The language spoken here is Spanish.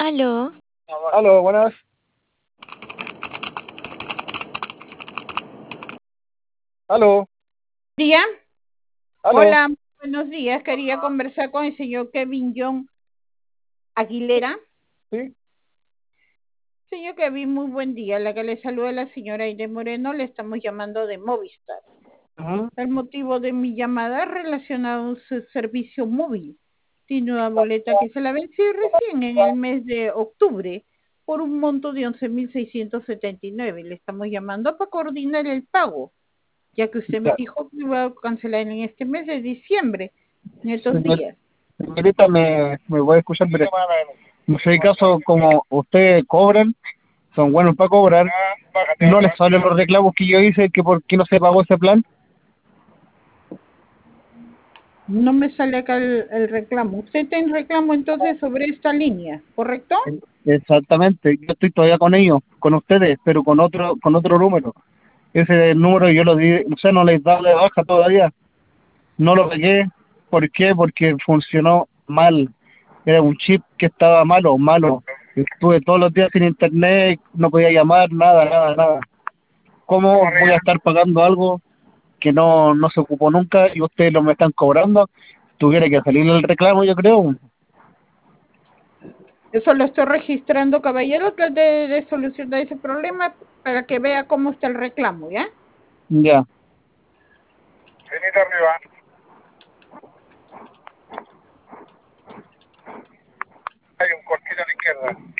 Aló, Aló, buenas. Aló, Día. aló. Hola, buenos días. Quería conversar con el señor Kevin John Aguilera. Sí, Señor Kevin, muy buen día. La que le saluda la señora Aide Moreno, le estamos llamando de Movistar. ajá, El motivo de mi llamada es relacionado a su servicio móvil. Tiene una boleta que se la venció recién en el mes de octubre por un monto de 11.679. Le estamos llamando para coordinar el pago, ya que usted me ya. dijo que iba a cancelar en este mes de diciembre, en estos Señor- días. Señorita, me voy a escuchar, pero no sé caso como ustedes cobran, son buenos para cobrar, no les salen los reclamos que yo hice, que por qué no se pagó ese plan. No me sale acá el reclamo. Usted tiene reclamo entonces sobre esta línea, ¿correcto? Exactamente, yo estoy todavía con ellos, con ustedes, pero con otro número. Ese número yo lo di, o sea, no les dado de baja todavía. No lo pegué. ¿Por qué? Porque funcionó mal. Era un chip que estaba malo. Estuve todos los días sin internet, no podía llamar, nada. ¿Cómo voy a estar pagando algo que no se ocupó nunca y ustedes lo me están cobrando? Tuviera que salir el reclamo, yo creo. Eso lo estoy registrando, caballero. Trate de solucionar ese problema para que vea cómo está el reclamo, ¿ya? Ya. Venite arriba. Hay un cortito a la izquierda.